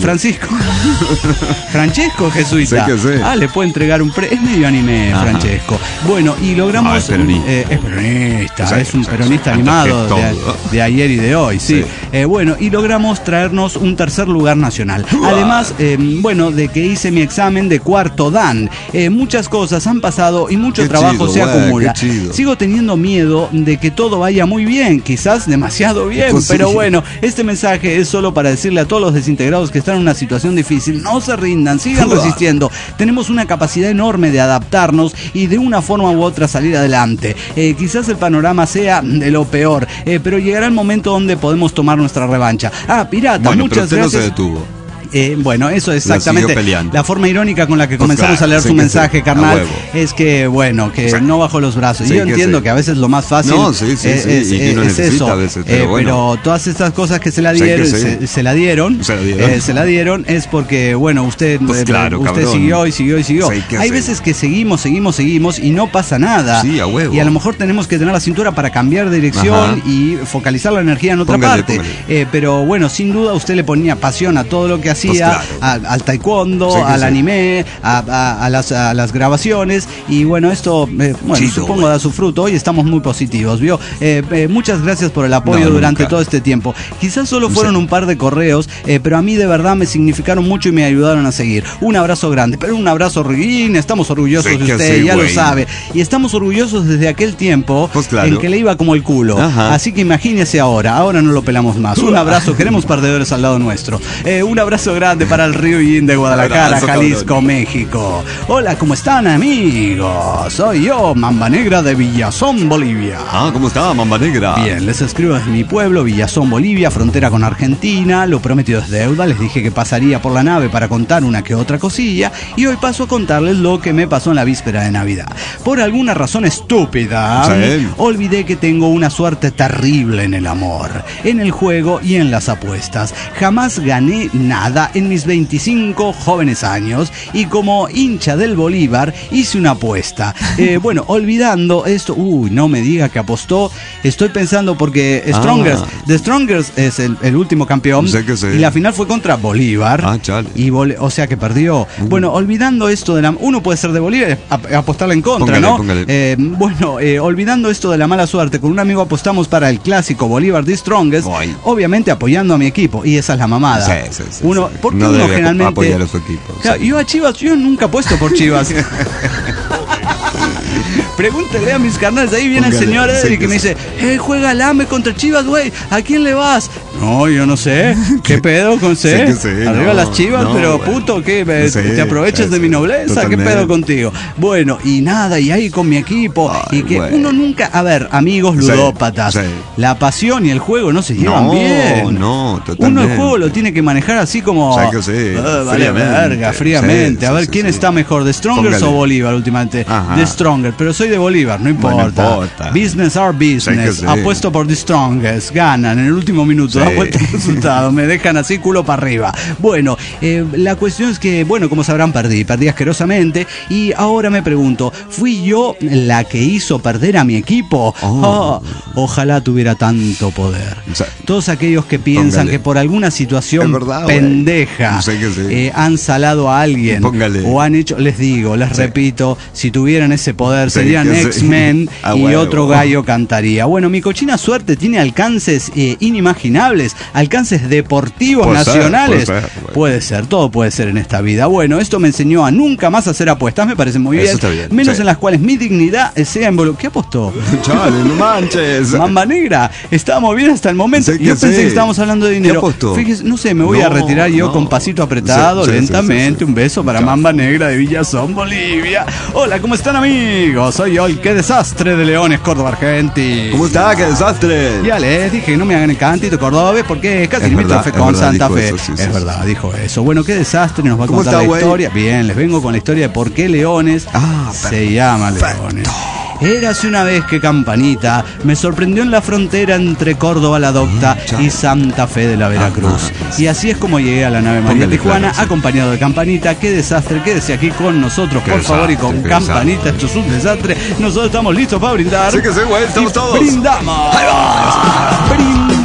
Francesco jesuita. Sé que sí. Le puede entregar un premio. Es medio anime, Francesco. Bueno, y logramos. Es peronista. Es peronista, Sí, es un sí, peronista sí. animado Antes que de ayer y de hoy, sí. Bueno, y logramos traernos un tercer lugar nacional. Además, bueno, de que hice mi examen de cuarto Dan. Muchas cosas han pasado y mucho trabajo se acumula. Sigo teniendo miedo de que todo vaya muy bien, quizás demasiado bien, pero bueno, este mensaje es solo para decirle a todos los desintegrados que están en una situación difícil, no se rindan, sigan resistiendo. Tenemos una capacidad enorme de adaptarnos y de una forma u otra salir adelante. Quizás el panorama sea de lo peor, pero llegará el momento donde podemos tomar nuestra revancha. Pirata, bueno, muchas pero gracias. No se detuvo. Bueno, eso es exactamente la forma irónica con la que comenzamos a leer su mensaje, carnal. Es que, bueno, que no bajó los brazos. Yo entiendo que a veces lo más fácil es eso. Veces, pero todas estas cosas que se la dieron, es porque, bueno, usted siguió y siguió y siguió. Hay veces que seguimos y no pasa nada. Y a lo mejor tenemos que tener la cintura para cambiar de dirección y focalizar la energía en otra parte. Pero bueno, sin duda usted le ponía pasión a todo lo que hacía, al taekwondo, al anime, a las grabaciones, y bueno, esto supongo da su fruto. Hoy estamos muy positivos, ¿vio? Muchas gracias por el apoyo durante todo este tiempo. Quizás solo fueron un par de correos, pero a mí de verdad me significaron mucho y me ayudaron a seguir. Un abrazo grande, pero un abrazo ruin. Estamos orgullosos de usted, ya lo sabe, y estamos orgullosos desde aquel tiempo en que le iba como el culo. Así que imagínese ahora no lo pelamos más. Un abrazo, queremos perdedores al lado nuestro. Un abrazo grande para el Río Yin de Guadalajara, Jalisco, México. Hola, ¿cómo están, amigos? Soy yo, Mamba Negra de Villazón, Bolivia. ¿Cómo está, Mamba Negra? Bien, les escribo desde mi pueblo, Villazón, Bolivia, frontera con Argentina. Lo prometido es deuda. Les dije que pasaría por la nave para contar una que otra cosilla, y hoy paso a contarles lo que me pasó en la víspera de Navidad. Por alguna razón estúpida, olvidé que tengo una suerte terrible en el amor, en el juego y en las apuestas. Jamás gané nada en mis 25 jóvenes años, y como hincha del Bolívar hice una apuesta. Bueno, olvidando esto, no me diga que apostó. Estoy pensando porque The Strongers es el último campeón, y la final fue contra Bolívar, y o sea que perdió. Bueno, olvidando esto uno puede ser de Bolívar y apostarle en contra, ¿no? Olvidando esto de la mala suerte, con un amigo apostamos para el clásico Bolívar The Strongest, obviamente apoyando a mi equipo, y esa es la mamada. Porque no uno debe generalmente apoyar a su equipo. Claro, yo a Chivas, yo nunca apuesto por Chivas. Pregúntele a mis carnales, ahí viene el señor Edric que me dice, juega el AME contra Chivas, güey, ¿a quién le vas? No, yo no sé, ¿qué pedo con C? Arriba las Chivas, pero puto, ¿qué? ¿Te aprovechas de mi nobleza? Totalmente. ¿Qué pedo contigo? Bueno, y nada, y ahí con mi equipo, y que uno nunca, amigos ludópatas, la pasión y el juego no se llevan bien. No, totalmente. Uno el juego lo tiene que manejar así como, vale, verga, fríamente, a ver quién está mejor, ¿The Strongers o Bolívar últimamente? The Stronger, pero soy de Bolívar, no importa. Business are business. Apuesto por The Strongest, ganan en el último minuto, da vuelta el resultado, me dejan así culo para arriba. Bueno, la cuestión es que, como sabrán, perdí asquerosamente, y ahora me pregunto, ¿fui yo la que hizo perder a mi equipo? Ojalá tuviera tanto poder. Todos aquellos que piensan que por alguna situación pendeja han salado a alguien o han hecho, les repito, si tuvieran ese poder serían X-Men y otro gallo cantaría. Bueno, mi cochina suerte tiene alcances inimaginables, alcances deportivos nacionales. Puede ser, todo puede ser en esta vida. Bueno, esto me enseñó a nunca más hacer apuestas, me parece muy bien. Menos en las cuales mi dignidad sea involucrada. ¿Qué apostó? Chale, no manches. Mamba Negra, estábamos bien hasta el momento. Yo pensé que estábamos hablando de dinero. ¿Qué apostó? Fíjese, no sé, me voy a retirar yo con pasito apretado, lentamente. Un beso para Mamba Negra de Villazón, Bolivia. Hola, ¿cómo están, amigos? Soy yo, el Qué Desastre de Leones, Córdoba, Argentina. ¿Cómo está? ¡Qué desastre! Ya les dije que no me hagan el cantito cordobés porque es casi limítrofe con Santa Fe. Es verdad, dijo eso. Bueno, Qué Desastre nos va a contar la historia. Bien, les vengo con la historia de por qué Leones se llama Leones. Érase una vez que Campanita me sorprendió en la frontera entre Córdoba la Docta y Santa Fe de la Veracruz. Y así es como llegué a la nave María Tijuana, acompañado de Campanita. Qué desastre, quédese aquí con nosotros, por favor, y con Campanita. Esto es un desastre. Nosotros estamos listos para brindar. Sí que sí, güey, estamos todos. Brindamos. Brindamos.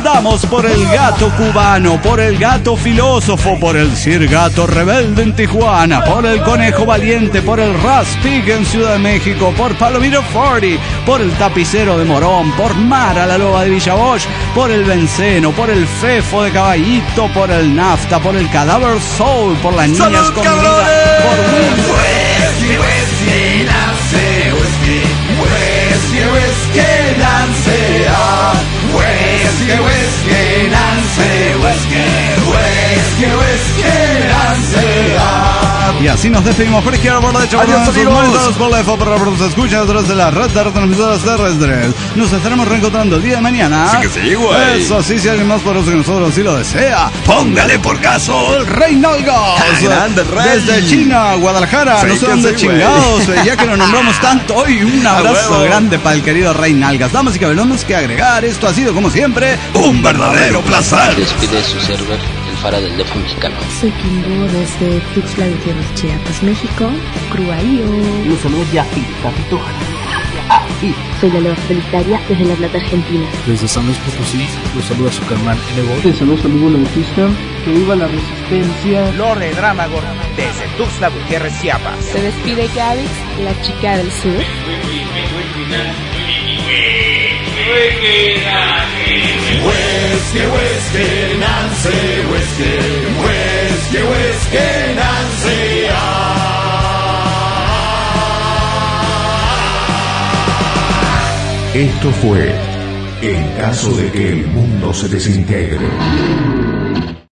Andamos por el gato cubano, por el gato filósofo, por el Sir Gato rebelde en Tijuana, por el conejo valiente, por el Raspig en Ciudad de México, por Palomiro 40, por el tapicero de Morón, por Mara la loba de Villa Bosch, por el Benceno, por el Fefo de Caballito, por el Nafta, por el Cadáver Soul, por las niñas ¡Salud, con cabrones! vida, por Will. Whisky, whisky, Nancy, whisky, whisky, whisky, Nancy, ah. Whisky, whisky, Nancy, whisky, whisky, whisky, Nancy, ah. Y así nos despedimos por izquierda, por derecha, por Adiós, sus amigos. monitores, por la F, por nos escuchan a través de la red de retransmisoras terrestres. Nos estaremos reencontrando el día de mañana. Sí que sí, güey. Eso sí, si alguien más poderoso que nosotros así lo desea. Póngale por caso. El Rey Nalgas. Grande Rey. Desde China, Guadalajara, Sí no sé que dónde sí, güey. chingados, ya que lo nombramos tanto hoy. Un abrazo huevo. grande para el querido Rey Nalgas. Damas y caballeros, no más que agregar. Esto ha sido, como siempre, Un verdadero placer. Despide su server, el Fara del Defo mexicano. Soy Kimbo desde Tuxtla Gutiérrez, Chiapas, México. Cruaío. Los saludos de Afi, Capito. Soy la Loba Solitaria desde La Plata, Argentina. Desde San Luis Potosí, los saluda su carnal Nego. Te saludos amigo Bautista, que viva la resistencia. Lore Dramagor desde Tuxtla Gutiérrez, Chiapas. Se despide Gavix, la chica del sur. Whisky, whisky, Nancy, whisky, whisky, whisky, Nancy, ah. Esto fue En caso de que el mundo se desintegre.